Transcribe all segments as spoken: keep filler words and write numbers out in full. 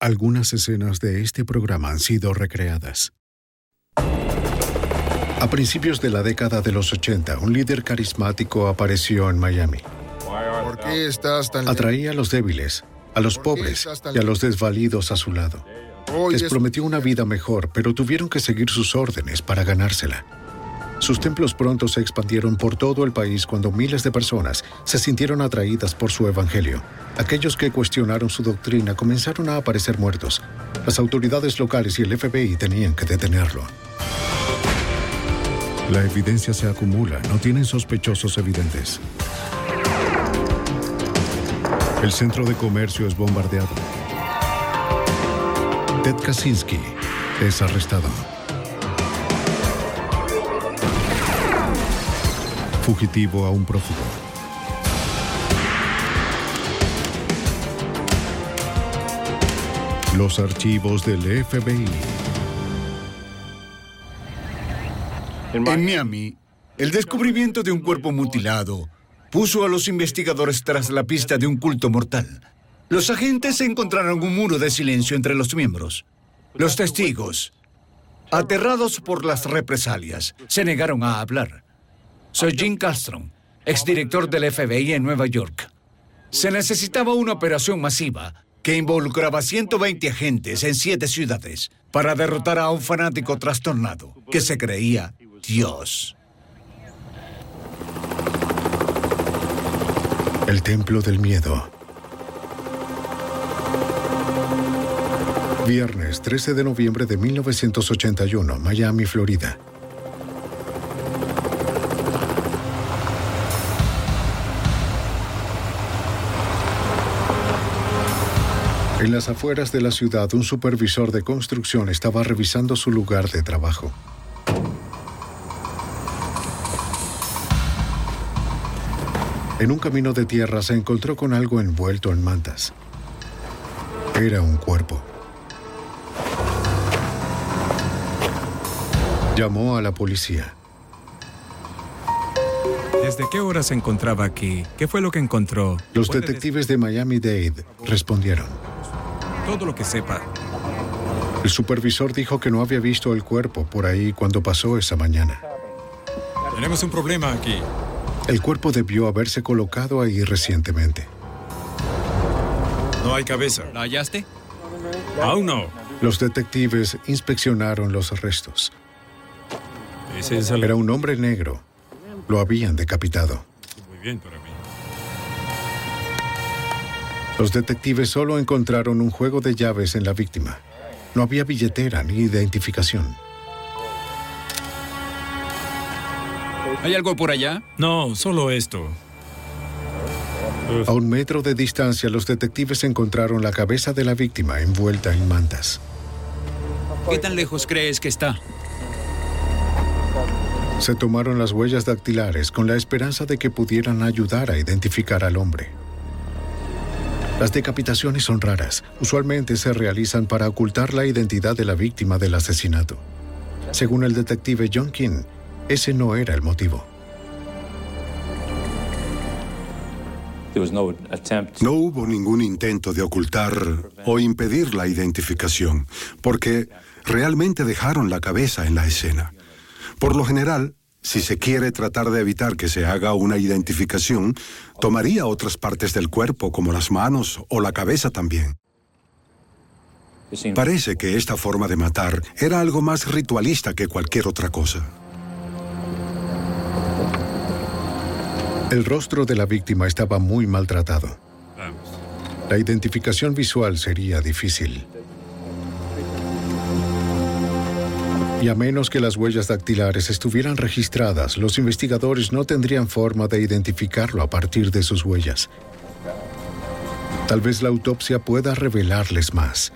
Algunas escenas de este programa han sido recreadas. A principios de la década de los ochenta, un líder carismático apareció en Miami. ¿Por qué estás tan Atraía a los débiles, a los pobres y a los desvalidos a su lado. Les prometió una vida mejor, pero tuvieron que seguir sus órdenes para ganársela. Sus templos pronto se expandieron por todo el país cuando miles de personas se sintieron atraídas por su evangelio. Aquellos que cuestionaron su doctrina comenzaron a aparecer muertos. Las autoridades locales y el F B I tenían que detenerlo. La evidencia se acumula, no tienen sospechosos evidentes. El centro de comercio es bombardeado. Ted Kaczynski es arrestado. Fugitivo a un prófugo. Los archivos del F B I. En Miami, el descubrimiento de un cuerpo mutilado puso a los investigadores tras la pista de un culto mortal. Los agentes encontraron un muro de silencio entre los miembros. Los testigos, aterrados por las represalias, se negaron a hablar. Soy Jim Castron, exdirector del F B I en Nueva York. Se necesitaba una operación masiva que involucraba ciento veinte agentes en siete ciudades para derrotar a un fanático trastornado que se creía Dios. El Templo del Miedo. Viernes trece de noviembre de mil novecientos ochenta y uno, Miami, Florida. En las afueras de la ciudad, un supervisor de construcción estaba revisando su lugar de trabajo. En un camino de tierra se encontró con algo envuelto en mantas. Era un cuerpo. Llamó a la policía. ¿Desde qué hora se encontraba aquí? ¿Qué fue lo que encontró? Los detectives de Miami-Dade respondieron. Todo lo que sepa. El supervisor dijo que no había visto el cuerpo por ahí cuando pasó esa mañana. Tenemos un problema aquí. El cuerpo debió haberse colocado ahí recientemente. No hay cabeza. ¿La hallaste? Aún no. Los detectives inspeccionaron los restos. Ese es el... Era un hombre negro. Lo habían decapitado. Muy bien para mí. Los detectives solo encontraron un juego de llaves en la víctima. No había billetera ni identificación. ¿Hay algo por allá? No, solo esto. A un metro de distancia, los detectives encontraron la cabeza de la víctima envuelta en mantas. ¿Qué tan lejos crees que está? Se tomaron las huellas dactilares con la esperanza de que pudieran ayudar a identificar al hombre. Las decapitaciones son raras. Usualmente se realizan para ocultar la identidad de la víctima del asesinato. Según el detective John King, ese no era el motivo. No hubo ningún intento de ocultar o impedir la identificación, porque realmente dejaron la cabeza en la escena. Por lo general, si se quiere tratar de evitar que se haga una identificación, tomaría otras partes del cuerpo, como las manos o la cabeza también. Parece que esta forma de matar era algo más ritualista que cualquier otra cosa. El rostro de la víctima estaba muy maltratado. La identificación visual sería difícil. Y a menos que las huellas dactilares estuvieran registradas, los investigadores no tendrían forma de identificarlo a partir de sus huellas. Tal vez la autopsia pueda revelarles más.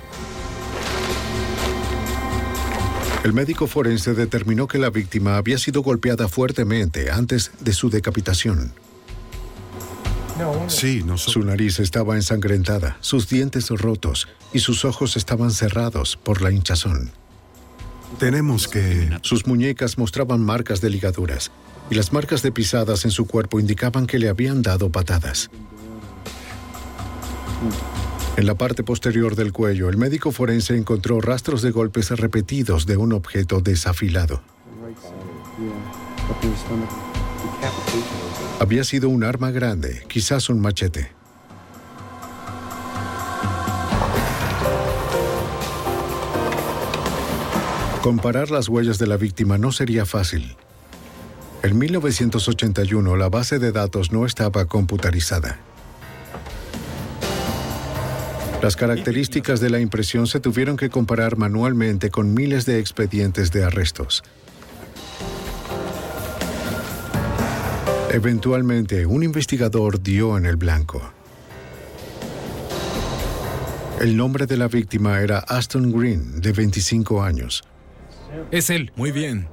El médico forense determinó que la víctima había sido golpeada fuertemente antes de su decapitación. Sí, no so- Su nariz estaba ensangrentada, sus dientes rotos y sus ojos estaban cerrados por la hinchazón. Tenemos que... Sus muñecas mostraban marcas de ligaduras y las marcas de pisadas en su cuerpo indicaban que le habían dado patadas. En la parte posterior del cuello, el médico forense encontró rastros de golpes repetidos de un objeto desafilado. Había sido un arma grande, quizás un machete. Comparar las huellas de la víctima no sería fácil. En mil novecientos ochenta y uno, la base de datos no estaba computarizada. Las características de la impresión se tuvieron que comparar manualmente con miles de expedientes de arrestos. Eventualmente, un investigador dio en el blanco. El nombre de la víctima era Aston Green, de veinticinco años. Es él. Muy bien.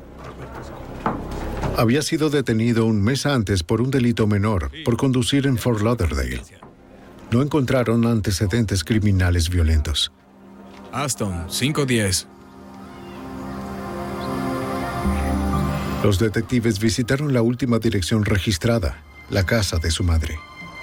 Había sido detenido un mes antes por un delito menor, por conducir en Fort Lauderdale. No encontraron antecedentes criminales violentos. Aston, cinco diez. Los detectives visitaron la última dirección registrada, la casa de su madre.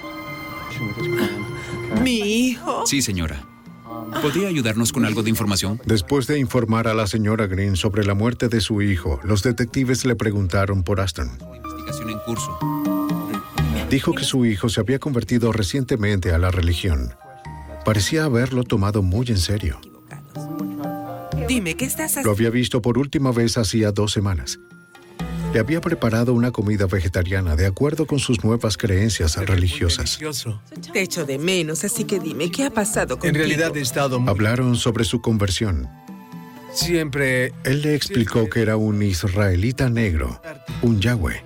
¿Mi hijo? Sí, señora. ¿Podría ayudarnos con algo de información? Después de informar a la señora Green sobre la muerte de su hijo, los detectives le preguntaron por Aston. Investigación en curso. Dijo que su hijo se había convertido recientemente a la religión. Parecía haberlo tomado muy en serio. Dime, ¿qué estás haciendo? Lo había visto por última vez hacía dos semanas. Le había preparado una comida vegetariana de acuerdo con sus nuevas creencias religiosas. Te echo de menos, así que dime, ¿qué ha pasado contigo? En realidad he estado muy... Hablaron sobre su conversión. Siempre... Él le explicó que era un israelita negro, un Yahweh.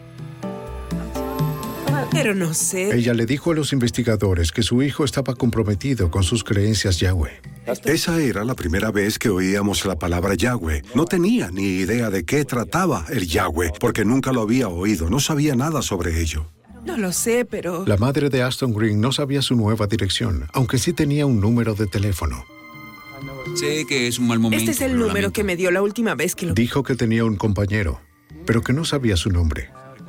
Pero no sé... Ella le dijo a los investigadores que su hijo estaba comprometido con sus creencias Yahweh. Esa era la primera vez que oíamos la palabra Yahweh. No tenía ni idea de qué trataba el Yahweh, porque nunca lo había oído, no sabía nada sobre ello. No lo sé, pero... La madre de Aston Green no sabía su nueva dirección, aunque sí tenía un número de teléfono. Sé que es un mal momento. Este es el número que me dio la última vez que lo... Dijo que tenía un compañero, pero que no sabía su nombre.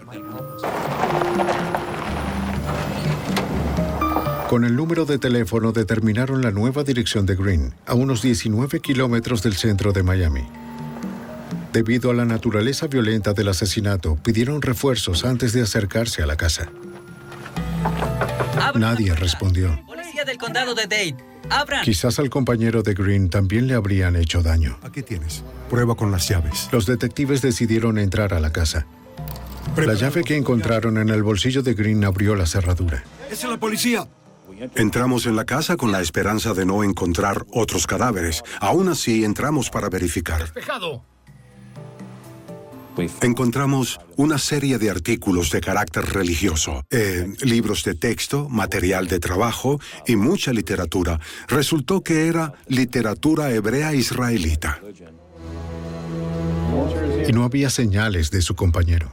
Con el número de teléfono determinaron la nueva dirección de Green, a unos diecinueve kilómetros del centro de Miami. Debido a la naturaleza violenta del asesinato, pidieron refuerzos antes de acercarse a la casa. Nadie respondió. Policía del condado de Dade. ¡Abran! Quizás al compañero de Green también le habrían hecho daño. Aquí tienes. Prueba con las llaves. Los detectives decidieron entrar a la casa. La llave que encontraron en el bolsillo de Green abrió la cerradura. ¡Es la policía! Entramos en la casa con la esperanza de no encontrar otros cadáveres. Aún así, entramos para verificar. ¡Despejado! Encontramos una serie de artículos de carácter religioso, eh, libros de texto, material de trabajo y mucha literatura. Resultó que era literatura hebrea israelita. Y no había señales de su compañero.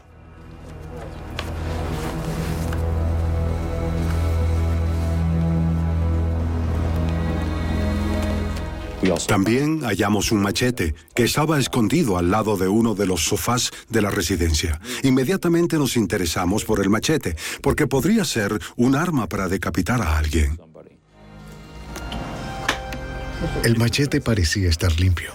También hallamos un machete que estaba escondido al lado de uno de los sofás de la residencia. Inmediatamente nos interesamos por el machete, porque podría ser un arma para decapitar a alguien. El machete parecía estar limpio.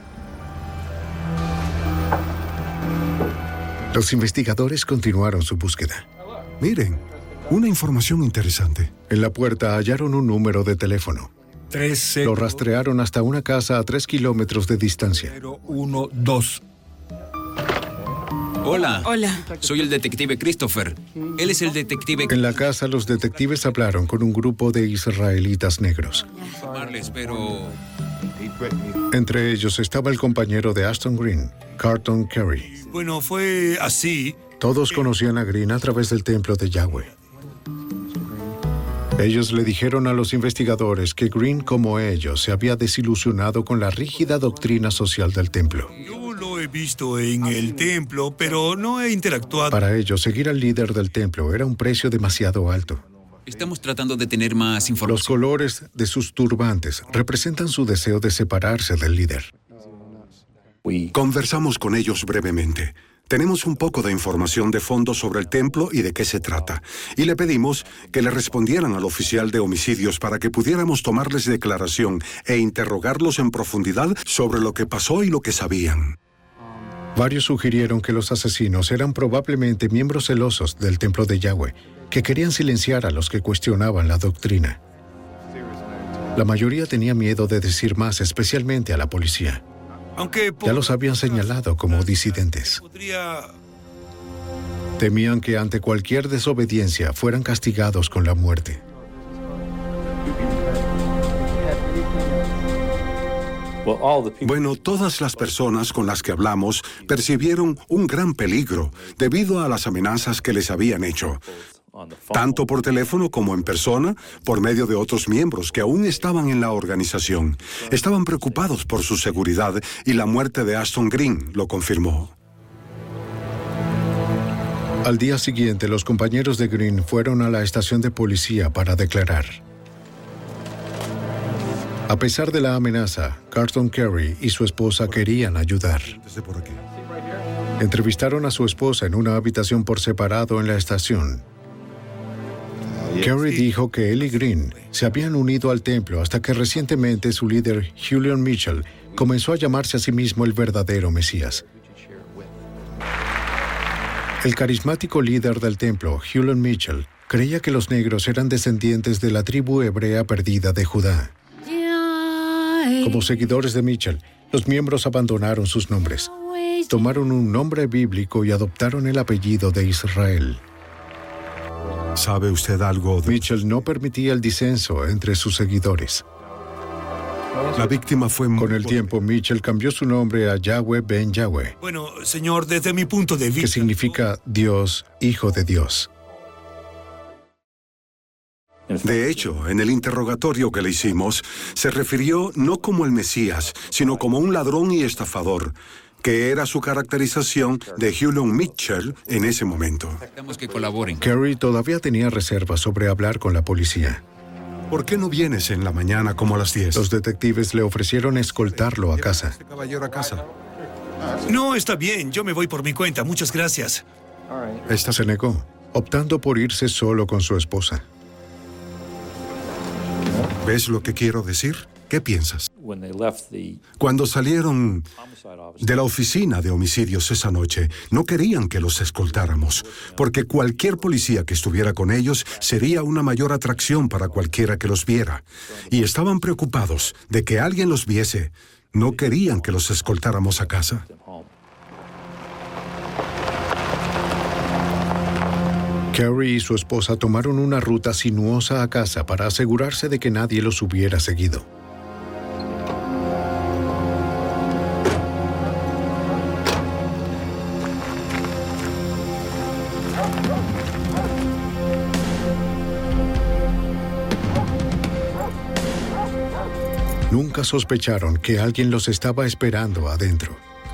Los investigadores continuaron su búsqueda. Miren, una información interesante. En la puerta hallaron un número de teléfono. Lo rastrearon hasta una casa a tres kilómetros de distancia. cero uno dos. Hola. Hola. Soy el detective Christopher. Él es el detective... En la casa, los detectives hablaron con un grupo de israelitas negros. Informarles, pero... Entre ellos estaba el compañero de Aston Green, Carlton Carey. Bueno, fue así. Todos conocían a Green a través del templo de Yahweh. Ellos le dijeron a los investigadores que Green, como ellos, se había desilusionado con la rígida doctrina social del templo. Yo lo he visto en el templo, pero no he interactuado. Para ellos, seguir al líder del templo era un precio demasiado alto. Estamos tratando de tener más información. Los colores de sus turbantes representan su deseo de separarse del líder. Conversamos con ellos brevemente. tenemos un poco de información de fondo sobre el templo y de qué se trata. Y le pedimos que le respondieran al oficial de homicidios para que pudiéramos tomarles declaración e interrogarlos en profundidad sobre lo que pasó y lo que sabían. Varios sugirieron que los asesinos eran probablemente miembros celosos del templo de Yahweh, que querían silenciar a los que cuestionaban la doctrina. La mayoría tenía miedo de decir más, especialmente a la policía. Aunque ya los habían señalado como disidentes. Temían que ante cualquier desobediencia fueran castigados con la muerte. Bueno, todas las personas con las que hablamos percibieron un gran peligro debido a las amenazas que les habían hecho, tanto por teléfono como en persona, por medio de otros miembros que aún estaban en la organización. Estaban preocupados por su seguridad y la muerte de Ashton Green lo confirmó. Al día siguiente, los compañeros de Green fueron a la estación de policía para declarar. A pesar de la amenaza, Carlton Carey y su esposa querían ayudar. Entrevistaron a su esposa en una habitación por separado en la estación. Carey dijo que él y Green se habían unido al templo hasta que recientemente su líder, Julian Mitchell, comenzó a llamarse a sí mismo el verdadero Mesías. El carismático líder del templo, Julian Mitchell, creía que los negros eran descendientes de la tribu hebrea perdida de Judá. Como seguidores de Mitchell, los miembros abandonaron sus nombres, tomaron un nombre bíblico y adoptaron el apellido de Israel. ¿Sabe usted algo de...? Mitchell no permitía el disenso entre sus seguidores. La víctima fue... Con el tiempo, Mitchell cambió su nombre a Yahweh Ben Yahweh. Bueno, señor, desde mi punto de vista... Que significa Dios, Hijo de Dios. De hecho, en el interrogatorio que le hicimos, se refirió no como el Mesías, sino como un ladrón y estafador, que era su caracterización de Julian Mitchell en ese momento. Que colaboren. Carey todavía tenía reservas sobre hablar con la policía. ¿Por qué no vienes en la mañana como a las diez? Los detectives le ofrecieron escoltarlo a casa. Este caballero a casa. No, está bien. Yo me voy por mi cuenta. Muchas gracias. Esta se negó, optando por irse solo con su esposa. ¿Ves lo que quiero decir? ¿Qué piensas? Cuando salieron de la oficina de homicidios esa noche, no querían que los escoltáramos, porque cualquier policía que estuviera con ellos sería una mayor atracción para cualquiera que los viera. Y estaban preocupados de que alguien los viese. No querían que los escoltáramos a casa. Carey y su esposa tomaron una ruta sinuosa a casa para asegurarse de que nadie los hubiera seguido. Nunca sospecharon que alguien los estaba esperando adentro.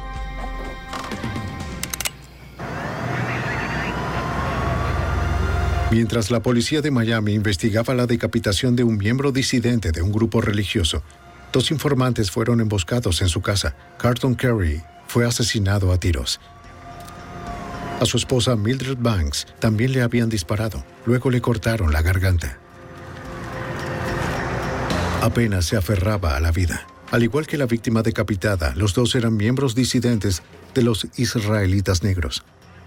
Mientras la policía de Miami investigaba la decapitación de un miembro disidente de un grupo religioso, dos informantes fueron emboscados en su casa. Carlton Carey fue asesinado a tiros. A su esposa Mildred Banks también le habían disparado. Luego le cortaron la garganta. Apenas se aferraba a la vida. Al igual que la víctima decapitada, los dos eran miembros disidentes de los israelitas negros.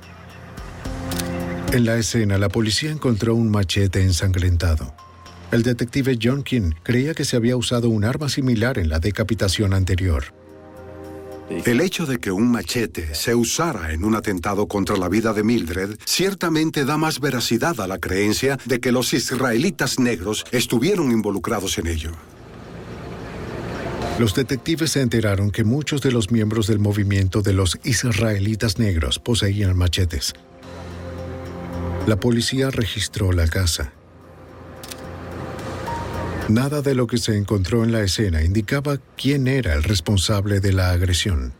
En la escena, la policía encontró un machete ensangrentado. El detective John King creía que se había usado un arma similar en la decapitación anterior. El hecho de que un machete se usara en un atentado contra la vida de Mildred ciertamente da más veracidad a la creencia de que los israelitas negros estuvieron involucrados en ello. Los detectives se enteraron que muchos de los miembros del movimiento de los israelitas negros poseían machetes. La policía registró la casa. Nada de lo que se encontró en la escena indicaba quién era el responsable de la agresión.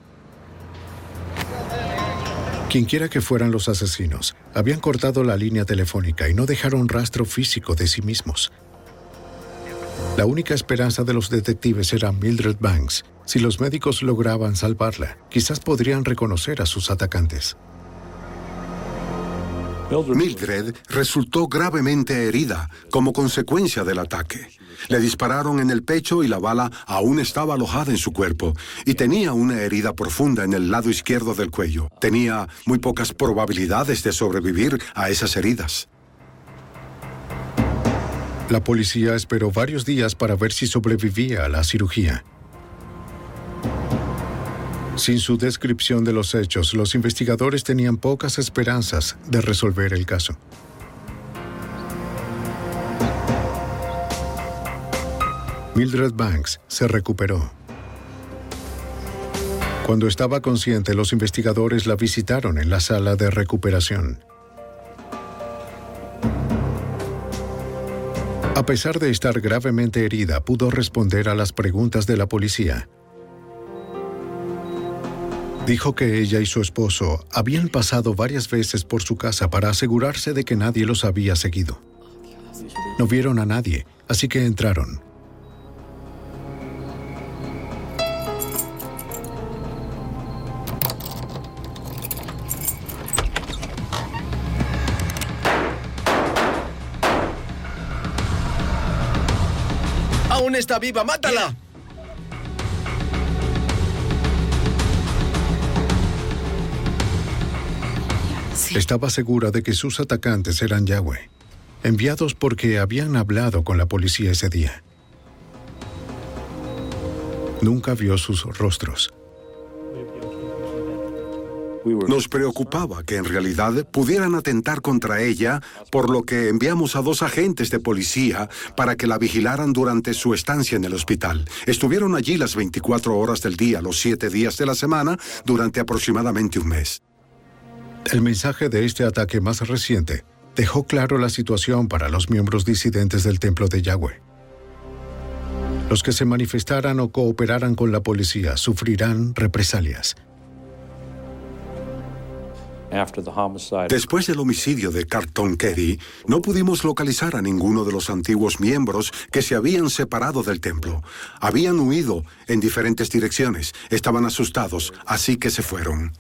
Quienquiera que fueran los asesinos, habían cortado la línea telefónica y no dejaron rastro físico de sí mismos. La única esperanza de los detectives era Mildred Banks. Si los médicos lograban salvarla, quizás podrían reconocer a sus atacantes. Mildred resultó gravemente herida como consecuencia del ataque. Le dispararon en el pecho y la bala aún estaba alojada en su cuerpo y tenía una herida profunda en el lado izquierdo del cuello. Tenía muy pocas probabilidades de sobrevivir a esas heridas. La policía esperó varios días para ver si sobrevivía a la cirugía. Sin su descripción de los hechos, los investigadores tenían pocas esperanzas de resolver el caso. Mildred Banks se recuperó. Cuando estaba consciente, los investigadores la visitaron en la sala de recuperación. A pesar de estar gravemente herida, pudo responder a las preguntas de la policía. Dijo que ella y su esposo habían pasado varias veces por su casa para asegurarse de que nadie los había seguido. No vieron a nadie, así que entraron. ¡Aún está viva! ¡Mátala! Estaba segura de que sus atacantes eran Yahweh, enviados porque habían hablado con la policía ese día. Nunca vio sus rostros. Nos preocupaba que en realidad pudieran atentar contra ella, por lo que enviamos a dos agentes de policía para que la vigilaran durante su estancia en el hospital. Estuvieron allí las veinticuatro horas del día, los siete días de la semana, durante aproximadamente un mes. El mensaje de este ataque más reciente dejó claro la situación para los miembros disidentes del templo de Yahweh. Los que se manifestaran o cooperaran con la policía sufrirán represalias. Después del homicidio de Carlton Kerry, no pudimos localizar a ninguno de los antiguos miembros que se habían separado del templo. Habían huido en diferentes direcciones, estaban asustados, así que se fueron.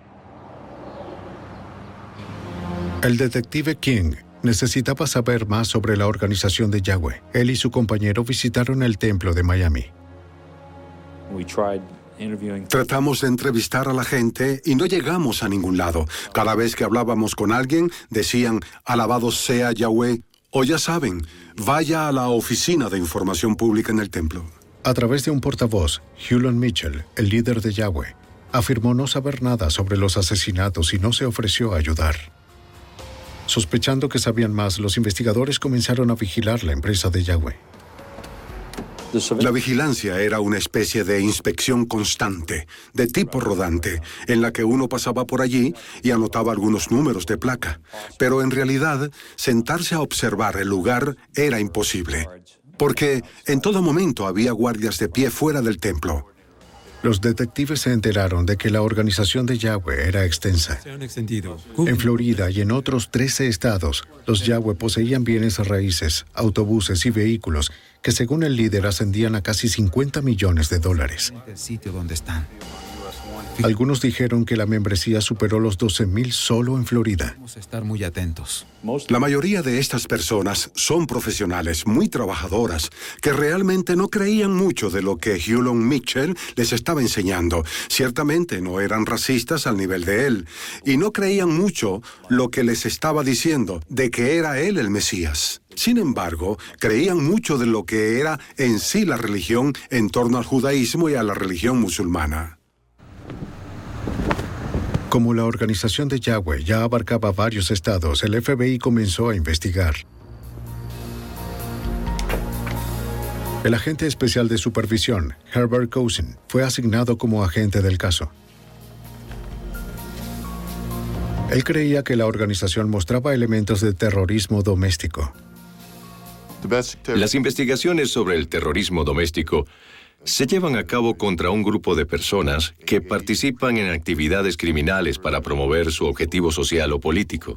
El detective King necesitaba saber más sobre la organización de Yahweh. Él y su compañero visitaron el templo de Miami. Tratamos de entrevistar a la gente y no llegamos a ningún lado. Cada vez que hablábamos con alguien, decían, alabado sea Yahweh, o ya saben, vaya a la oficina de información pública en el templo. A través de un portavoz, Hulon Mitchell, el líder de Yahweh, afirmó no saber nada sobre los asesinatos y no se ofreció a ayudar. Sospechando que sabían más, los investigadores comenzaron a vigilar la empresa de Yahweh. La vigilancia era una especie de inspección constante, de tipo rodante, en la que uno pasaba por allí y anotaba algunos números de placa. Pero en realidad, sentarse a observar el lugar era imposible, porque en todo momento había guardias de pie fuera del templo. Los detectives se enteraron de que la organización de Yahweh era extensa. En Florida y en otros trece estados, los Yahweh poseían bienes raíces, autobuses y vehículos que según el líder ascendían a casi cincuenta millones de dólares. Algunos dijeron que la membresía superó los doce mil solo en Florida. Vamos a estar muy atentos. La mayoría de estas personas son profesionales muy trabajadoras que realmente no creían mucho de lo que Hulon Mitchell les estaba enseñando. Ciertamente no eran racistas al nivel de él y no creían mucho lo que les estaba diciendo de que era él el Mesías. Sin embargo, creían mucho de lo que era en sí la religión en torno al judaísmo y a la religión musulmana. Como la organización de Yahweh ya abarcaba varios estados, el F B I comenzó a investigar. El agente especial de supervisión, Herbert Cousin, fue asignado como agente del caso. Él creía que la organización mostraba elementos de terrorismo doméstico. Las investigaciones sobre el terrorismo doméstico se llevan a cabo contra un grupo de personas que participan en actividades criminales para promover su objetivo social o político.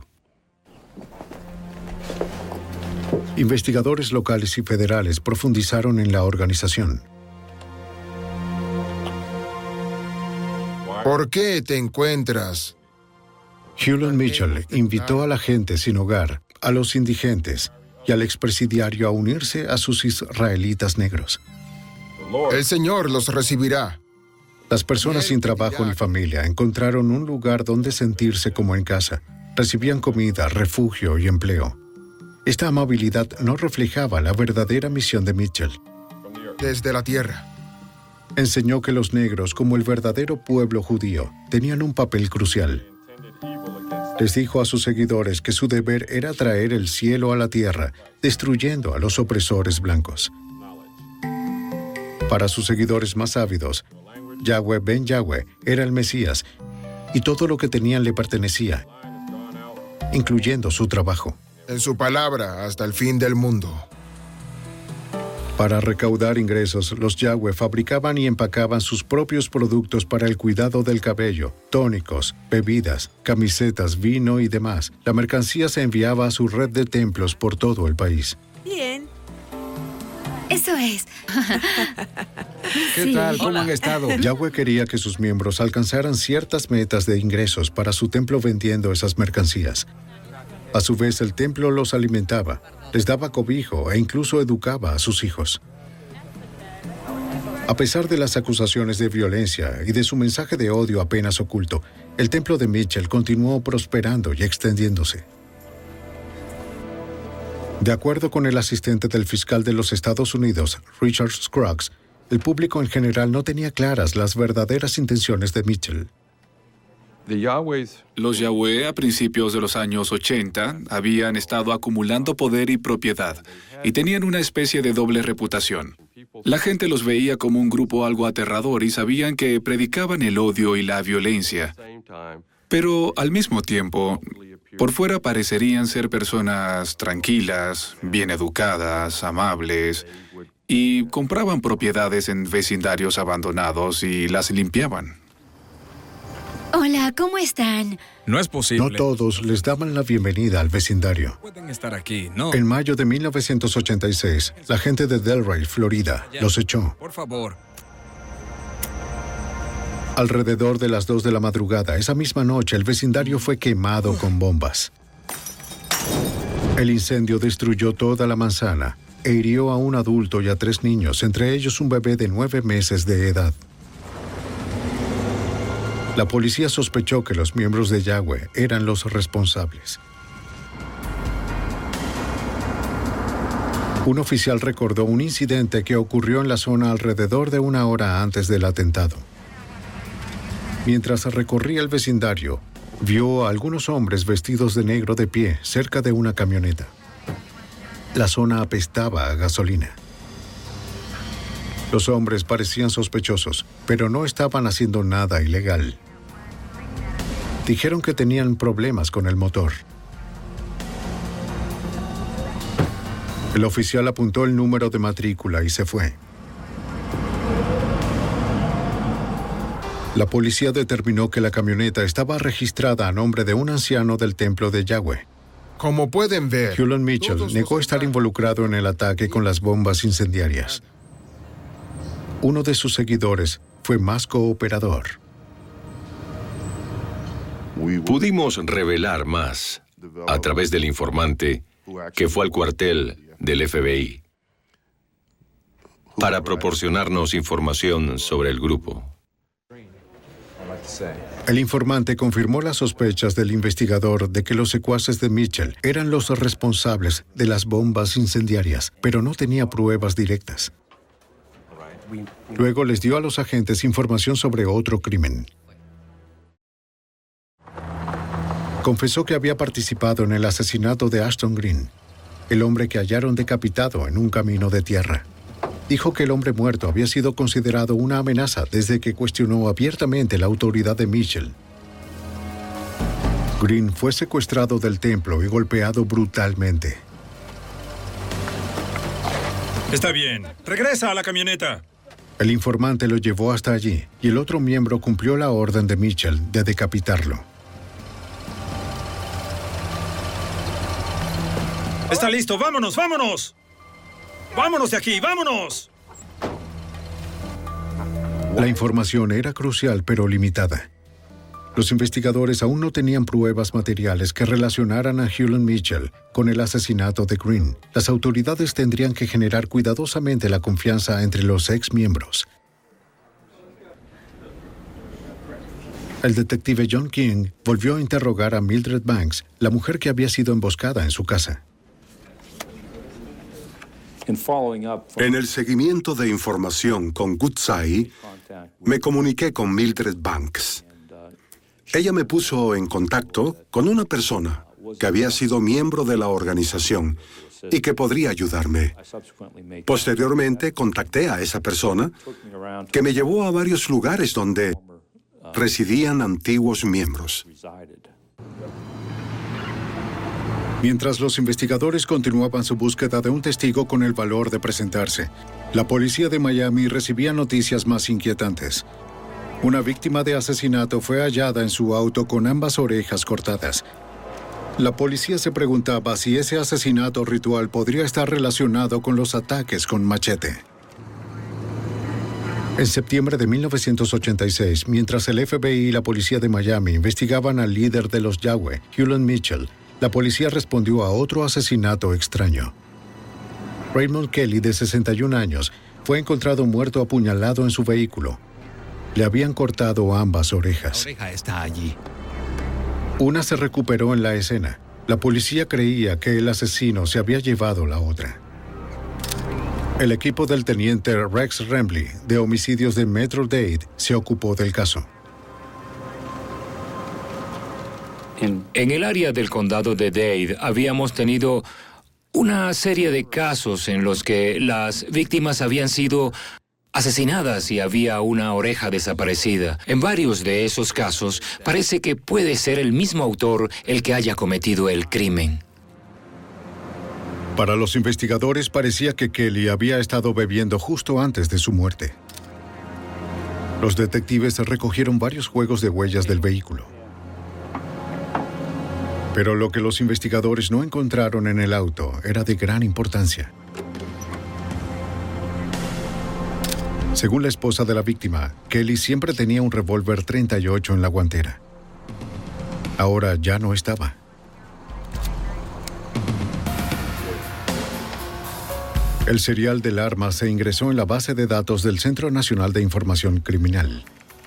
Investigadores locales y federales profundizaron en la organización. ¿Por qué te encuentras Hewlett Mitchell invitó a la gente sin hogar, a los indigentes y al expresidiario a unirse a sus israelitas negros. El Señor los recibirá. Las personas sin trabajo ni familia encontraron un lugar donde sentirse como en casa. Recibían comida, refugio y empleo. Esta amabilidad no reflejaba la verdadera misión de Mitchell. Desde la tierra. Enseñó que los negros, como el verdadero pueblo judío, tenían un papel crucial. Les dijo a sus seguidores que su deber era traer el cielo a la tierra, destruyendo a los opresores blancos. Para sus seguidores más ávidos, Yahweh ben Yahweh era el Mesías, y todo lo que tenían le pertenecía, incluyendo su trabajo. En su palabra hasta el fin del mundo. Para recaudar ingresos, los Yahweh fabricaban y empacaban sus propios productos para el cuidado del cabello, tónicos, bebidas, camisetas, vino y demás. La mercancía se enviaba a su red de templos por todo el país. Bien. Eso es. ¿Qué sí. tal? ¿Cómo Hola. han estado? Yahweh quería que sus miembros alcanzaran ciertas metas de ingresos para su templo vendiendo esas mercancías. A su vez, el templo los alimentaba, les daba cobijo e incluso educaba a sus hijos. A pesar de las acusaciones de violencia y de su mensaje de odio apenas oculto, el templo de Mitchell continuó prosperando y extendiéndose. De acuerdo con el asistente del fiscal de los Estados Unidos, Richard Scruggs, el público en general no tenía claras las verdaderas intenciones de Mitchell. Los Yahweh a principios de los años ochenta habían estado acumulando poder y propiedad y tenían una especie de doble reputación. La gente los veía como un grupo algo aterrador y sabían que predicaban el odio y la violencia. Pero al mismo tiempo, por fuera parecerían ser personas tranquilas, bien educadas, amables, y compraban propiedades en vecindarios abandonados y las limpiaban. Hola, ¿cómo están? No es posible. No todos les daban la bienvenida al vecindario. Pueden estar aquí, ¿no? En mayo de mil novecientos ochenta y seis, la gente de Delray, Florida, ya. los echó. Por favor. Alrededor de las dos de la madrugada, esa misma noche, el vecindario fue quemado con bombas. El incendio destruyó toda la manzana e hirió a un adulto y a tres niños, entre ellos un bebé de nueve meses de edad. La policía sospechó que los miembros de Yahweh eran los responsables. Un oficial recordó un incidente que ocurrió en la zona alrededor de una hora antes del atentado. Mientras recorría el vecindario, vio a algunos hombres vestidos de negro de pie cerca de una camioneta. La zona apestaba a gasolina. Los hombres parecían sospechosos, pero no estaban haciendo nada ilegal. Dijeron que tenían problemas con el motor. El oficial apuntó el número de matrícula y se fue. La policía determinó que la camioneta estaba registrada a nombre de un anciano del templo de Yahweh. Como pueden ver, Hewlett Mitchell negó estar involucrado en el ataque con las bombas incendiarias. Uno de sus seguidores fue más cooperador. Pudimos revelar más a través del informante que fue al cuartel del F B I para proporcionarnos información sobre el grupo. El informante confirmó las sospechas del investigador de que los secuaces de Mitchell eran los responsables de las bombas incendiarias, pero no tenía pruebas directas. Luego les dio a los agentes información sobre otro crimen. Confesó que había participado en el asesinato de Ashton Green, el hombre que hallaron decapitado en un camino de tierra. Dijo que el hombre muerto había sido considerado una amenaza desde que cuestionó abiertamente la autoridad de Mitchell. Green fue secuestrado del templo y golpeado brutalmente. Está bien. Regresa a la camioneta. El informante lo llevó hasta allí y el otro miembro cumplió la orden de Mitchell de decapitarlo. Está listo. ¡Vámonos, vámonos! ¡Vámonos de aquí, vámonos! La información era crucial pero limitada. Los investigadores aún no tenían pruebas materiales que relacionaran a Hewlett Mitchell con el asesinato de Green. Las autoridades tendrían que generar cuidadosamente la confianza entre los ex miembros. El detective John King volvió a interrogar a Mildred Banks, la mujer que había sido emboscada en su casa. En el seguimiento de información con Woodside, me comuniqué con Mildred Banks. Ella me puso en contacto con una persona que había sido miembro de la organización y que podría ayudarme. Posteriormente, contacté a esa persona que me llevó a varios lugares donde residían antiguos miembros. Mientras los investigadores continuaban su búsqueda de un testigo con el valor de presentarse, la policía de Miami recibía noticias más inquietantes. Una víctima de asesinato fue hallada en su auto con ambas orejas cortadas. La policía se preguntaba si ese asesinato ritual podría estar relacionado con los ataques con machete. En septiembre de mil novecientos ochenta y seis, mientras el F B I y la policía de Miami investigaban al líder de los Yahweh, Hewlett Mitchell, la policía respondió a otro asesinato extraño. Raymond Kelly, de sesenta y un años, fue encontrado muerto apuñalado en su vehículo. Le habían cortado ambas orejas. La oreja está allí. Una se recuperó en la escena. La policía creía que el asesino se había llevado la otra. El equipo del teniente Rex Remley, de homicidios de Metro-Dade, se ocupó del caso. En el área del condado de Dade habíamos tenido una serie de casos en los que las víctimas habían sido asesinadas y había una oreja desaparecida. En varios de esos casos parece que puede ser el mismo autor el que haya cometido el crimen. Para los investigadores parecía que Kelly había estado bebiendo justo antes de su muerte. Los detectives recogieron varios juegos de huellas del vehículo. Pero lo que los investigadores no encontraron en el auto era de gran importancia. Según la esposa de la víctima, Kelly siempre tenía un revólver treinta y ocho en la guantera. Ahora ya no estaba. El serial del arma se ingresó en la base de datos del Centro Nacional de Información Criminal.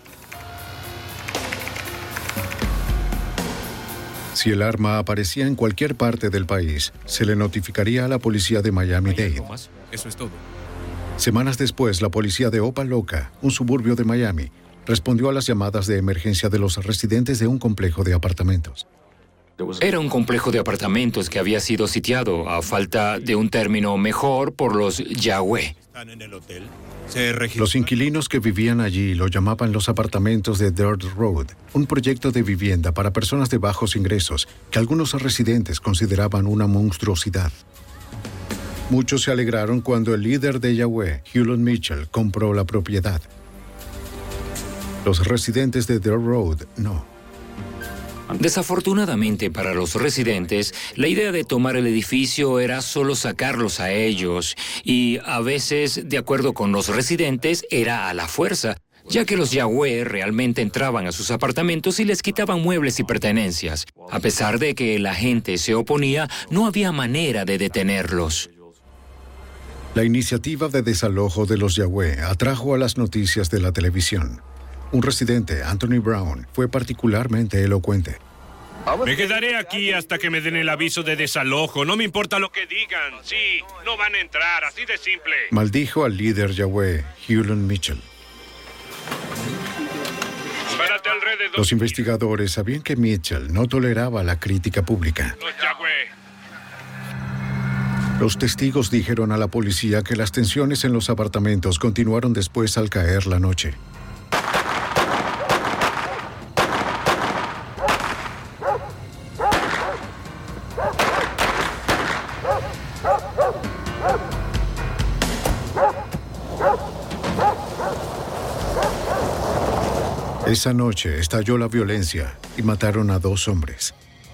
Si el arma aparecía en cualquier parte del país, se le notificaría a la policía de Miami-Dade. Eso es todo. Semanas después, la policía de Opa-Locka, un suburbio de Miami, respondió a las llamadas de emergencia de los residentes de un complejo de apartamentos. Era un complejo de apartamentos que había sido sitiado, a falta de un término mejor, por los Yahweh. Los inquilinos que vivían allí lo llamaban los apartamentos de Dirt Road, un proyecto de vivienda para personas de bajos ingresos que algunos residentes consideraban una monstruosidad. Muchos se alegraron cuando el líder de Yahweh, Hewlett Mitchell, compró la propiedad. Los residentes de Dirt Road no. Desafortunadamente para los residentes, la idea de tomar el edificio era solo sacarlos a ellos y a veces, de acuerdo con los residentes, era a la fuerza, ya que los Yahweh realmente entraban a sus apartamentos y les quitaban muebles y pertenencias. A pesar de que la gente se oponía, no había manera de detenerlos. La iniciativa de desalojo de los Yahweh atrajo a las noticias de la televisión. Un residente, Anthony Brown, fue particularmente elocuente. Me quedaré aquí hasta que me den el aviso de desalojo. No me importa lo que digan. Sí, no van a entrar, así de simple. Maldijo al líder Yahweh, Hewlett Mitchell. Párate alrededor. Los investigadores sabían que Mitchell no toleraba la crítica pública. Los Yahweh. Los testigos dijeron a la policía que las tensiones en los apartamentos continuaron después al caer la noche. Esa noche estalló la violencia y mataron a dos hombres.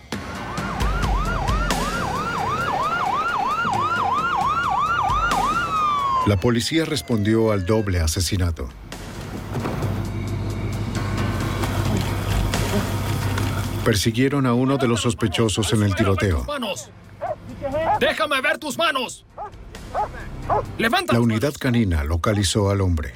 La policía respondió al doble asesinato. Persiguieron a uno de los sospechosos en el tiroteo. ¡Manos! ¡Déjame ver tus manos! ¡Levanta! La unidad canina localizó al hombre.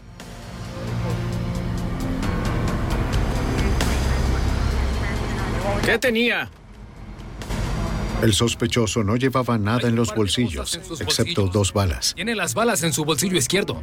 ¿Qué tenía? El sospechoso no llevaba nada en los bolsillos, excepto dos balas. Tiene las balas en su bolsillo izquierdo.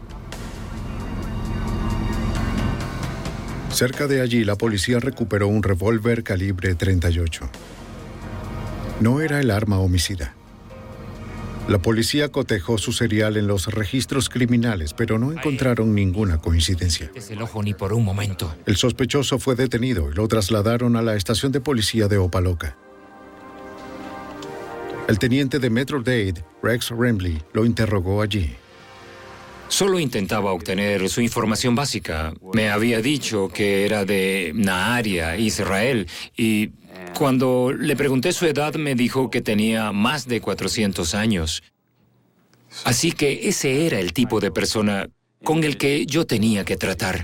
Cerca de allí, la policía recuperó un revólver calibre treinta y ocho. No era el arma homicida. La policía cotejó su serial en los registros criminales, pero no encontraron ninguna coincidencia. Es el ojo ni por un momento. El sospechoso fue detenido y lo trasladaron a la estación de policía de Opa-locka. El teniente de Metro-Dade, Rex Remley, lo interrogó allí. Solo intentaba obtener su información básica. Me había dicho que era de Naharia, Israel, y cuando le pregunté su edad me dijo que tenía más de cuatrocientos años. Así que ese era el tipo de persona con el que yo tenía que tratar.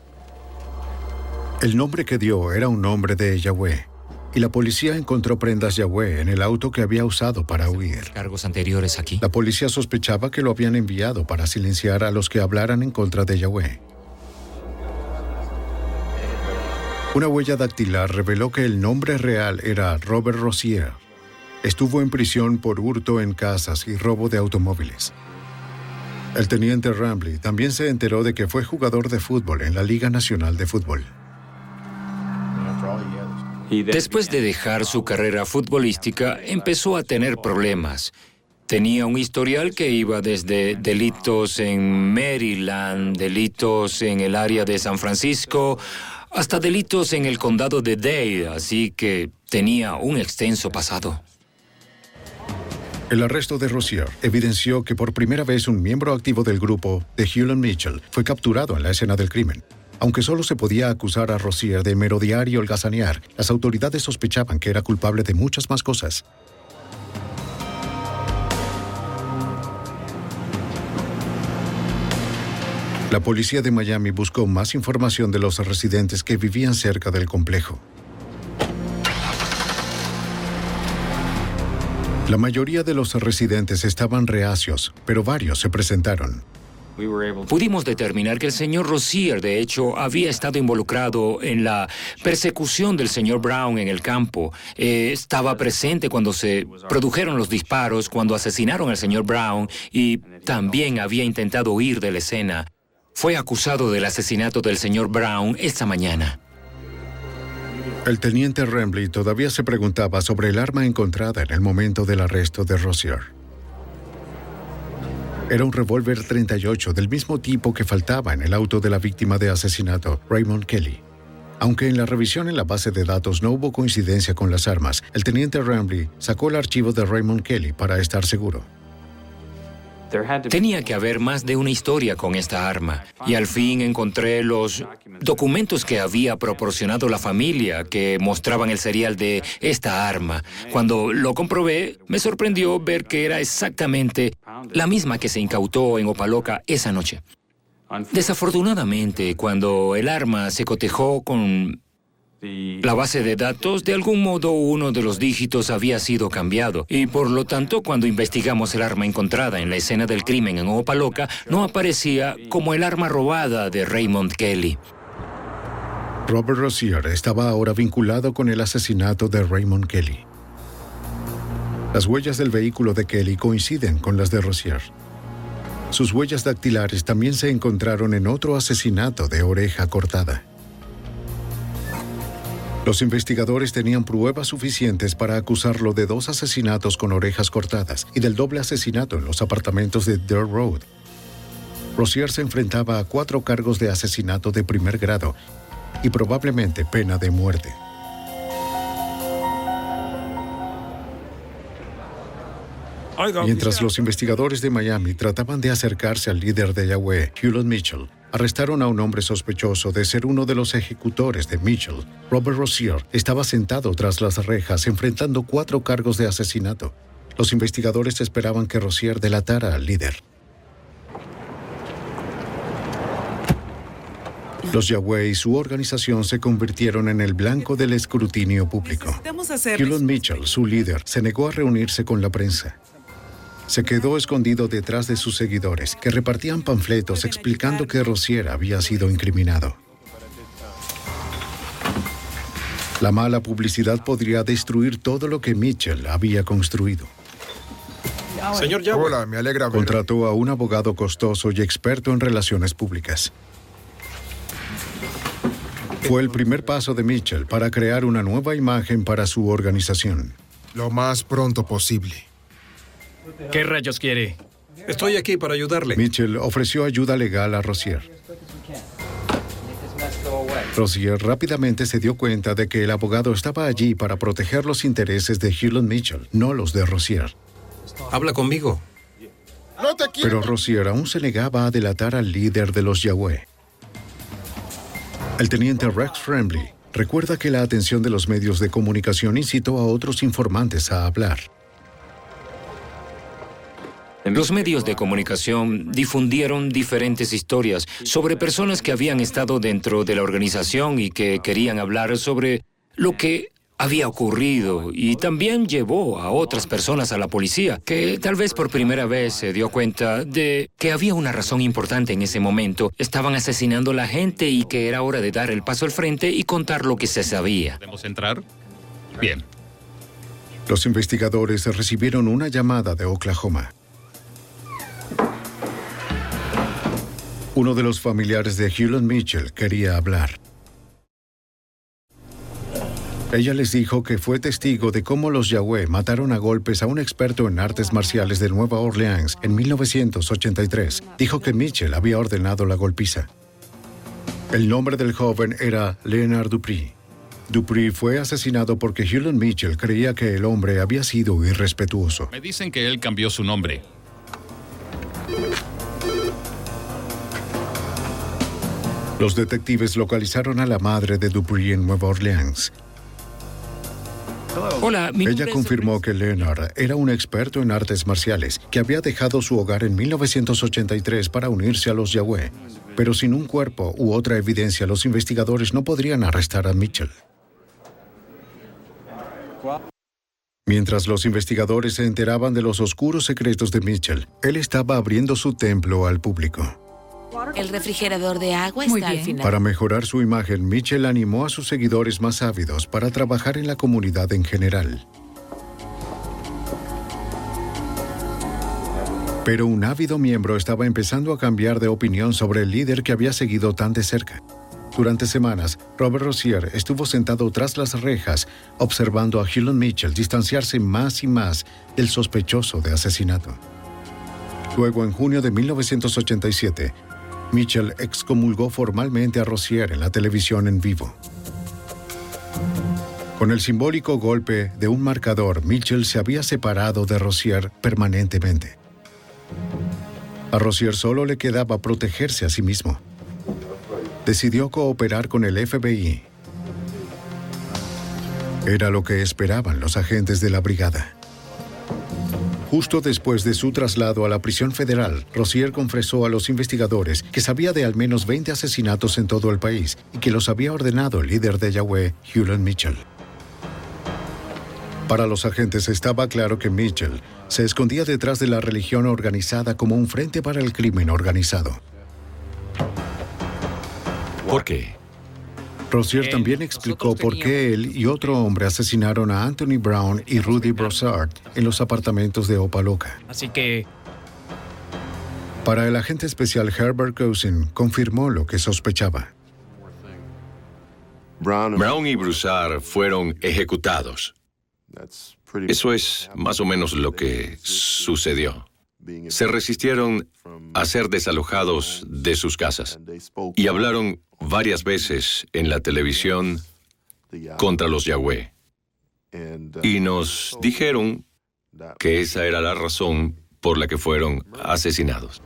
El nombre que dio era un nombre de Yahweh, y la policía encontró prendas Yahweh en el auto que había usado para huir. Cargos anteriores aquí. La policía sospechaba que lo habían enviado para silenciar a los que hablaran en contra de Yahweh. Una huella dactilar reveló que el nombre real era Robert Rozier. Estuvo en prisión por hurto en casas y robo de automóviles. El teniente Remley también se enteró de que fue jugador de fútbol en la Liga Nacional de Fútbol. Después de dejar su carrera futbolística, empezó a tener problemas. Tenía un historial que iba desde delitos en Maryland, delitos en el área de San Francisco, hasta delitos en el condado de Dade, así que tenía un extenso pasado. El arresto de Rozier evidenció que por primera vez un miembro activo del grupo de Hewlett Mitchell fue capturado en la escena del crimen. Aunque solo se podía acusar a Rozier de merodear y holgazanear, las autoridades sospechaban que era culpable de muchas más cosas. La policía de Miami buscó más información de los residentes que vivían cerca del complejo. La mayoría de los residentes estaban reacios, pero varios se presentaron. Pudimos determinar que el señor Rozier, de hecho, había estado involucrado en la persecución del señor Brown en el campo. Eh, estaba presente cuando se produjeron los disparos, cuando asesinaron al señor Brown, y también había intentado huir de la escena. Fue acusado del asesinato del señor Brown esta mañana. El teniente Remley todavía se preguntaba sobre el arma encontrada en el momento del arresto de Rozier. Era un revólver treinta y ocho del mismo tipo que faltaba en el auto de la víctima de asesinato, Raymond Kelly. Aunque en la revisión en la base de datos no hubo coincidencia con las armas, el teniente Remley sacó el archivo de Raymond Kelly para estar seguro. Tenía que haber más de una historia con esta arma, y al fin encontré los documentos que había proporcionado la familia que mostraban el serial de esta arma. Cuando lo comprobé, me sorprendió ver que era exactamente la misma que se incautó en Opa-locka esa noche. Desafortunadamente, cuando el arma se cotejó con la base de datos, de algún modo uno de los dígitos había sido cambiado, y por lo tanto, cuando investigamos el arma encontrada en la escena del crimen en Opa-locka, no aparecía como el arma robada de Raymond Kelly. Robert Rozier estaba ahora vinculado con el asesinato de Raymond Kelly. Las huellas del vehículo de Kelly coinciden con las de Rozier. Sus huellas dactilares también se encontraron en otro asesinato de oreja cortada. Los investigadores tenían pruebas suficientes para acusarlo de dos asesinatos con orejas cortadas y del doble asesinato en los apartamentos de Dirt Road. Rozier se enfrentaba a cuatro cargos de asesinato de primer grado y probablemente pena de muerte. Mientras los investigadores de Miami trataban de acercarse al líder de Yahweh, Hewlett Mitchell, arrestaron a un hombre sospechoso de ser uno de los ejecutores de Mitchell. Robert Rozier estaba sentado tras las rejas enfrentando cuatro cargos de asesinato. Los investigadores esperaban que Rozier delatara al líder. Los Yahweh y su organización se convirtieron en el blanco del escrutinio público. Hewlett Mitchell, su líder, se negó a reunirse con la prensa. Se quedó escondido detrás de sus seguidores, que repartían panfletos explicando que Rozier había sido incriminado. La mala publicidad podría destruir todo lo que Mitchell había construido. Señor Yahweh. Hola, me alegra ver. Contrató a un abogado costoso y experto en relaciones públicas. Fue el primer paso de Mitchell para crear una nueva imagen para su organización. Lo más pronto posible. ¿Qué rayos quiere? Estoy aquí para ayudarle. Mitchell ofreció ayuda legal a Rozier. Rozier rápidamente se dio cuenta de que el abogado estaba allí para proteger los intereses de Hewlett Mitchell, no los de Rozier. Habla conmigo. Pero Rozier aún se negaba a delatar al líder de los Yahweh. El teniente Rex Fremley recuerda que la atención de los medios de comunicación incitó a otros informantes a hablar. Los medios de comunicación difundieron diferentes historias sobre personas que habían estado dentro de la organización y que querían hablar sobre lo que había ocurrido, y también llevó a otras personas a la policía, que tal vez por primera vez se dio cuenta de que había una razón importante en ese momento. Estaban asesinando a la gente y que era hora de dar el paso al frente y contar lo que se sabía. ¿Podemos entrar? Bien. Los investigadores recibieron una llamada de Oklahoma. Uno de los familiares de Hewlett Mitchell quería hablar. Ella les dijo que fue testigo de cómo los Yahweh mataron a golpes a un experto en artes marciales de Nueva Orleans en mil novecientos ochenta y tres. Dijo que Mitchell había ordenado la golpiza. El nombre del joven era Leonard Dupree. Dupree fue asesinado porque Hewlett Mitchell creía que el hombre había sido irrespetuoso. Me dicen que él cambió su nombre. Los detectives localizaron a la madre de Dupree en Nueva Orleans. Hola, mi Ella confirmó que Leonard era un experto en artes marciales, que había dejado su hogar en mil novecientos ochenta y tres para unirse a los Yahweh. Pero sin un cuerpo u otra evidencia, los investigadores no podrían arrestar a Mitchell. Mientras los investigadores se enteraban de los oscuros secretos de Mitchell, él estaba abriendo su templo al público. El refrigerador de agua está al final. Para mejorar su imagen, Mitchell animó a sus seguidores más ávidos para trabajar en la comunidad en general. Pero un ávido miembro estaba empezando a cambiar de opinión sobre el líder que había seguido tan de cerca. Durante semanas, Robert Rozier estuvo sentado tras las rejas, observando a Hewlett Mitchell distanciarse más y más del sospechoso de asesinato. Luego, en junio de mil novecientos ochenta y siete, Mitchell excomulgó formalmente a Rozier en la televisión en vivo. Con el simbólico golpe de un marcador, Mitchell se había separado de Rozier permanentemente. A Rozier solo le quedaba protegerse a sí mismo. Decidió cooperar con el F B I. Era lo que esperaban los agentes de la brigada. Justo después de su traslado a la prisión federal, Rozier confesó a los investigadores que sabía de al menos veinte asesinatos en todo el país y que los había ordenado el líder de Yahweh, Hewlett Mitchell. Para los agentes estaba claro que Mitchell se escondía detrás de la religión organizada como un frente para el crimen organizado. ¿Por qué? Rozier también explicó por qué él y otro hombre asesinaron a Anthony Brown y Rudy Broussard en los apartamentos de Opa-locka. Así que... Para el agente especial Herbert Cousin, confirmó lo que sospechaba. Brown y Broussard fueron ejecutados. Eso es más o menos lo que sucedió. Se resistieron a ser desalojados de sus casas y hablaron varias veces en la televisión contra los Yahweh. Y nos dijeron que esa era la razón por la que fueron asesinados.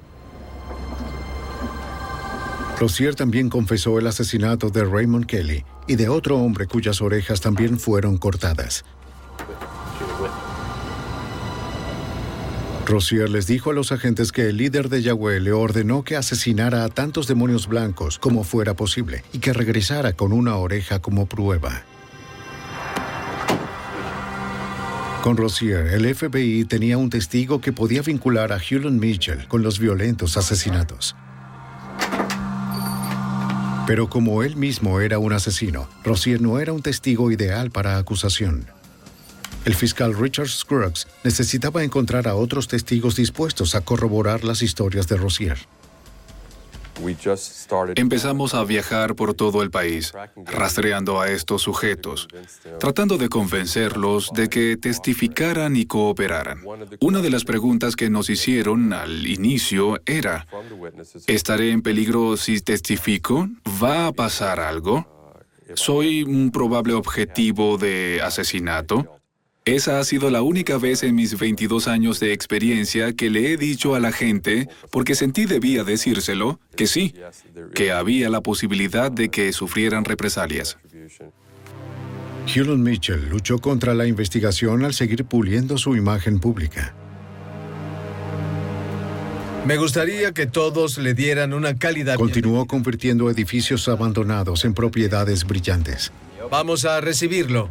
Rozier también confesó el asesinato de Raymond Kelly y de otro hombre cuyas orejas también fueron cortadas. Rozier les dijo a los agentes que el líder de Yahweh le ordenó que asesinara a tantos demonios blancos como fuera posible y que regresara con una oreja como prueba. Con Rozier, el F B I tenía un testigo que podía vincular a Hulon Mitchell con los violentos asesinatos. Pero como él mismo era un asesino, Rozier no era un testigo ideal para acusación. El fiscal Richard Scruggs necesitaba encontrar a otros testigos dispuestos a corroborar las historias de Rozier. Empezamos a viajar por todo el país, rastreando a estos sujetos, tratando de convencerlos de que testificaran y cooperaran. Una de las preguntas que nos hicieron al inicio era: ¿estaré en peligro si testifico? ¿Va a pasar algo? ¿Soy un probable objetivo de asesinato? Esa ha sido la única vez en mis veintidós años de experiencia que le he dicho a la gente, porque sentí debía decírselo, que sí, que había la posibilidad de que sufrieran represalias. Hulon Mitchell luchó contra la investigación al seguir puliendo su imagen pública. Me gustaría que todos le dieran una calidad. Continuó convirtiendo edificios abandonados en propiedades brillantes. Vamos a recibirlo.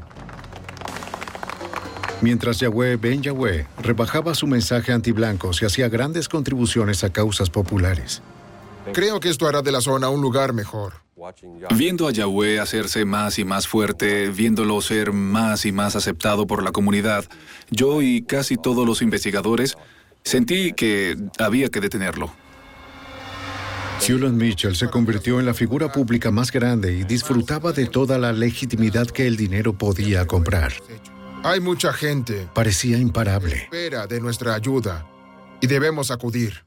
Mientras Yahweh Ben Yahweh rebajaba su mensaje antiblancos y hacía grandes contribuciones a causas populares. Creo que esto hará de la zona un lugar mejor. Viendo a Yahweh hacerse más y más fuerte, viéndolo ser más y más aceptado por la comunidad, yo y casi todos los investigadores sentí que había que detenerlo. Hulon Mitchell se convirtió en la figura pública más grande y disfrutaba de toda la legitimidad que el dinero podía comprar. Hay mucha gente. Parecía imparable. Espera de nuestra ayuda y debemos acudir.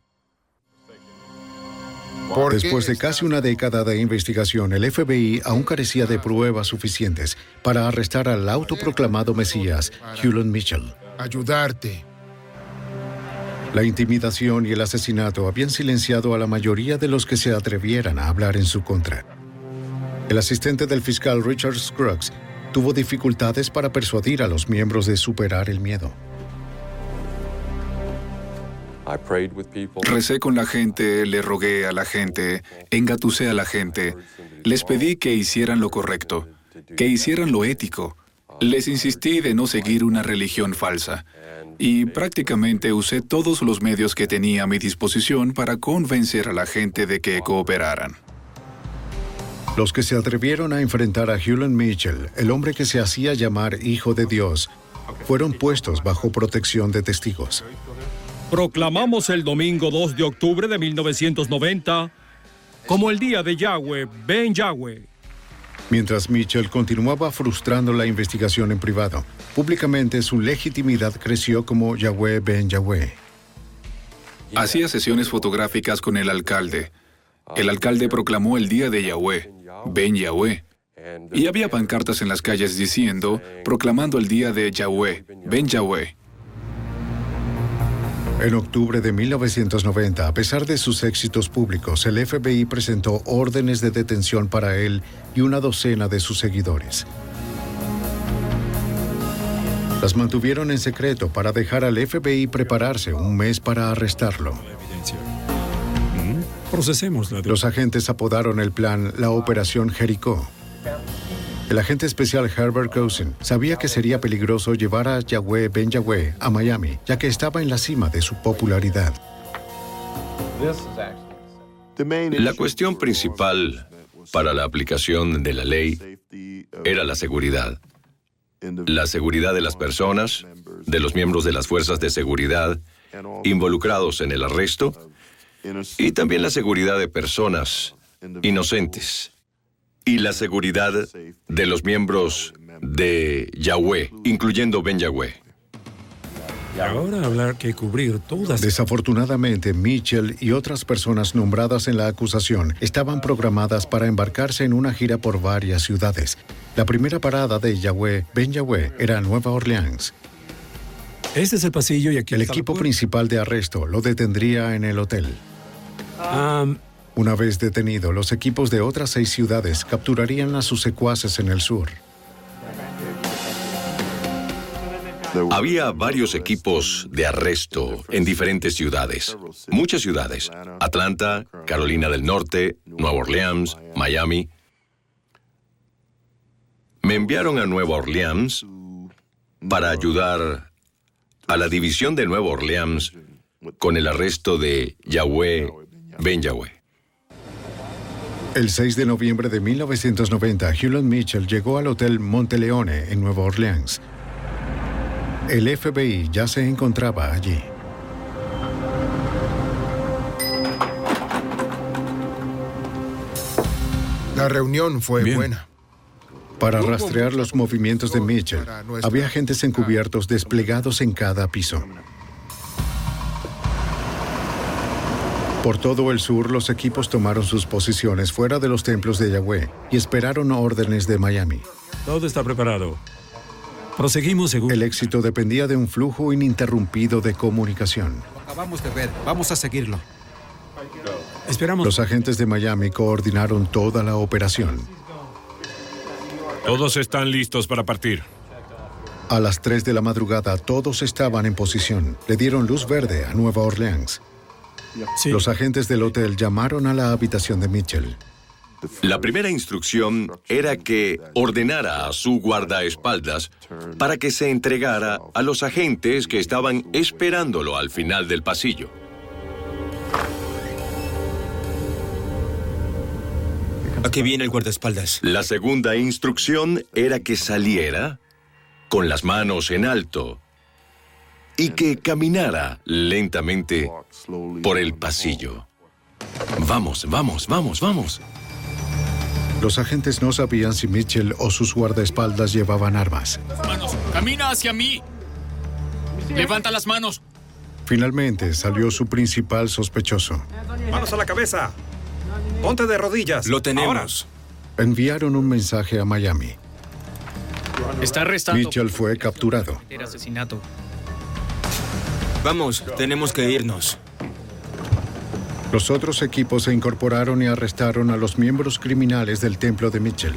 Después de casi una década de investigación, el F B I aún carecía de pruebas suficientes para arrestar al autoproclamado Mesías, Hulon Mitchell. Ayudarte. La intimidación y el asesinato habían silenciado a la mayoría de los que se atrevieran a hablar en su contra. El asistente del fiscal Richard Scruggs tuvo dificultades para persuadir a los miembros de superar el miedo. Recé con la gente, le rogué a la gente, engatusé a la gente, les pedí que hicieran lo correcto, que hicieran lo ético. Les insistí de no seguir una religión falsa. Y prácticamente usé todos los medios que tenía a mi disposición para convencer a la gente de que cooperaran. Los que se atrevieron a enfrentar a Hulon Mitchell, el hombre que se hacía llamar Hijo de Dios, fueron puestos bajo protección de testigos. Proclamamos el domingo dos de octubre de mil novecientos noventa como el día de Yahweh Ben Yahweh. Mientras Mitchell continuaba frustrando la investigación en privado, públicamente su legitimidad creció como Yahweh Ben Yahweh. Hacía sesiones fotográficas con el alcalde. El alcalde proclamó el día de Yahweh Ben Yahweh. Y había pancartas en las calles diciendo, proclamando el día de Yahweh Ben Yahweh. En octubre de mil novecientos noventa, a pesar de sus éxitos públicos, el F B I presentó órdenes de detención para él y una docena de sus seguidores. Las mantuvieron en secreto para dejar al F B I prepararse un mes para arrestarlo. Procesémosla. Los agentes apodaron el plan la Operación Jericó. El agente especial Herbert Cousin sabía que sería peligroso llevar a Yahweh Ben Yahweh a Miami, ya que estaba en la cima de su popularidad. La cuestión principal para la aplicación de la ley era la seguridad. La seguridad de las personas, de los miembros de las fuerzas de seguridad involucrados en el arresto, y también la seguridad de personas inocentes. Y la seguridad de los miembros de Yahweh, incluyendo Ben Yahweh. Y ahora habrá que cubrir todas. Desafortunadamente, Mitchell y otras personas nombradas en la acusación estaban programadas para embarcarse en una gira por varias ciudades. La primera parada de Yahweh Ben Yahweh era Nueva Orleans. Este es el pasillo y aquí el equipo principal de arresto lo detendría en el hotel. Um, Una vez detenido, los equipos de otras seis ciudades capturarían a sus secuaces en el sur. Había varios equipos de arresto en diferentes ciudades. Muchas ciudades. Atlanta, Carolina del Norte, Nueva Orleans, Miami. Me enviaron a Nueva Orleans para ayudar a la división de Nueva Orleans con el arresto de Yahweh Ben Yahweh. El seis de noviembre de mil novecientos noventa, Hulon Mitchell llegó al Hotel Monteleone en Nueva Orleans. El F B I ya se encontraba allí. La reunión fue Bien. buena. Para rastrear los movimientos de Mitchell, había agentes encubiertos desplegados en cada piso. Por todo el sur, los equipos tomaron sus posiciones fuera de los templos de Yahweh y esperaron órdenes de Miami. Todo está preparado. Proseguimos según... El éxito dependía de un flujo ininterrumpido de comunicación. Lo acabamos de ver. Vamos a seguirlo. Esperamos. Los agentes de Miami coordinaron toda la operación. Todos están listos para partir. A las tres de la madrugada, todos estaban en posición. Le dieron luz verde a Nueva Orleans. Sí. Los agentes del hotel llamaron a la habitación de Mitchell. La primera instrucción era que ordenara a su guardaespaldas para que se entregara a los agentes que estaban esperándolo al final del pasillo. Aquí viene el guardaespaldas. La segunda instrucción era que saliera con las manos en alto y que caminara lentamente por el pasillo. Vamos, vamos, vamos, vamos. Los agentes no sabían si Mitchell o sus guardaespaldas llevaban armas. Manos, camina hacia mí. Levanta las manos. Finalmente salió su principal sospechoso. Manos a la cabeza. Ponte de rodillas. Lo tenemos. Ahora. Enviaron un mensaje a Miami. Está arrestado. Mitchell fue capturado. Era asesinato. Vamos, tenemos que irnos. Los otros equipos se incorporaron y arrestaron a los miembros criminales del templo de Mitchell.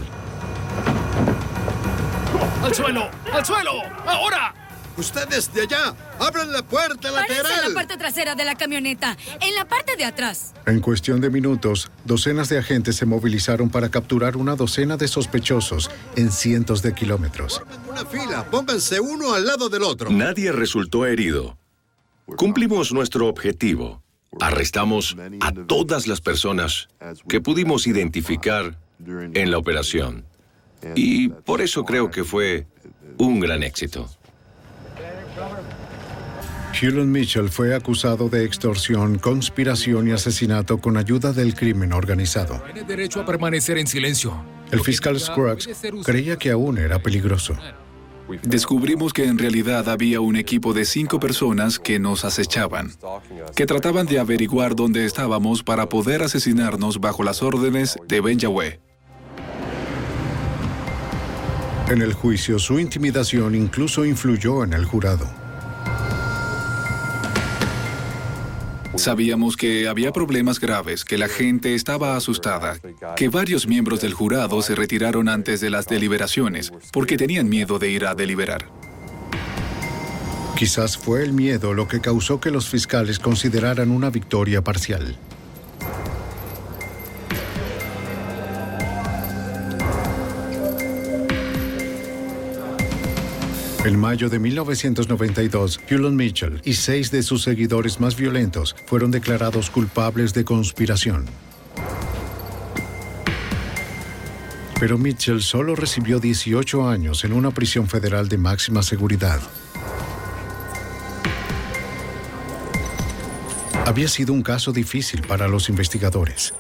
¡Al suelo! ¡Al suelo! ¡Ahora! ¡Ustedes de allá! ¡Abran la puerta lateral! Parece en la parte trasera de la camioneta, en la parte de atrás. En cuestión de minutos, docenas de agentes se movilizaron para capturar una docena de sospechosos en cientos de kilómetros. Una fila, pónganse uno al lado del otro. Nadie resultó herido. Cumplimos nuestro objetivo. Arrestamos a todas las personas que pudimos identificar en la operación. Y por eso creo que fue un gran éxito. Hulon Mitchell fue acusado de extorsión, conspiración y asesinato con ayuda del crimen organizado. Tiene derecho a permanecer en silencio. El fiscal Scruggs creía que aún era peligroso. Descubrimos que en realidad había un equipo de cinco personas que nos acechaban, que trataban de averiguar dónde estábamos para poder asesinarnos bajo las órdenes de Ben Yahweh. En el juicio, su intimidación incluso influyó en el jurado. Sabíamos que había problemas graves, que la gente estaba asustada, que varios miembros del jurado se retiraron antes de las deliberaciones porque tenían miedo de ir a deliberar. Quizás fue el miedo lo que causó que los fiscales consideraran una victoria parcial. En mayo de mil novecientos noventa y dos, Hulon Mitchell y seis de sus seguidores más violentos fueron declarados culpables de conspiración. Pero Mitchell solo recibió dieciocho años en una prisión federal de máxima seguridad. Había sido un caso difícil para los investigadores.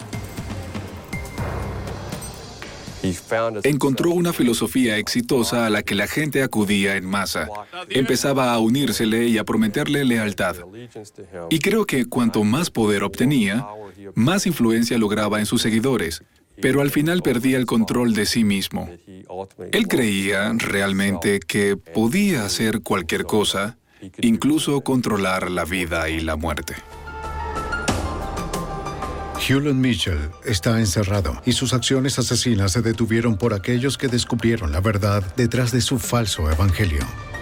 Encontró una filosofía exitosa a la que la gente acudía en masa. Empezaba a unírsele y a prometerle lealtad. Y creo que cuanto más poder obtenía, más influencia lograba en sus seguidores, pero al final perdía el control de sí mismo. Él creía realmente que podía hacer cualquier cosa, incluso controlar la vida y la muerte. Hulon Mitchell está encerrado y sus acciones asesinas se detuvieron por aquellos que descubrieron la verdad detrás de su falso evangelio.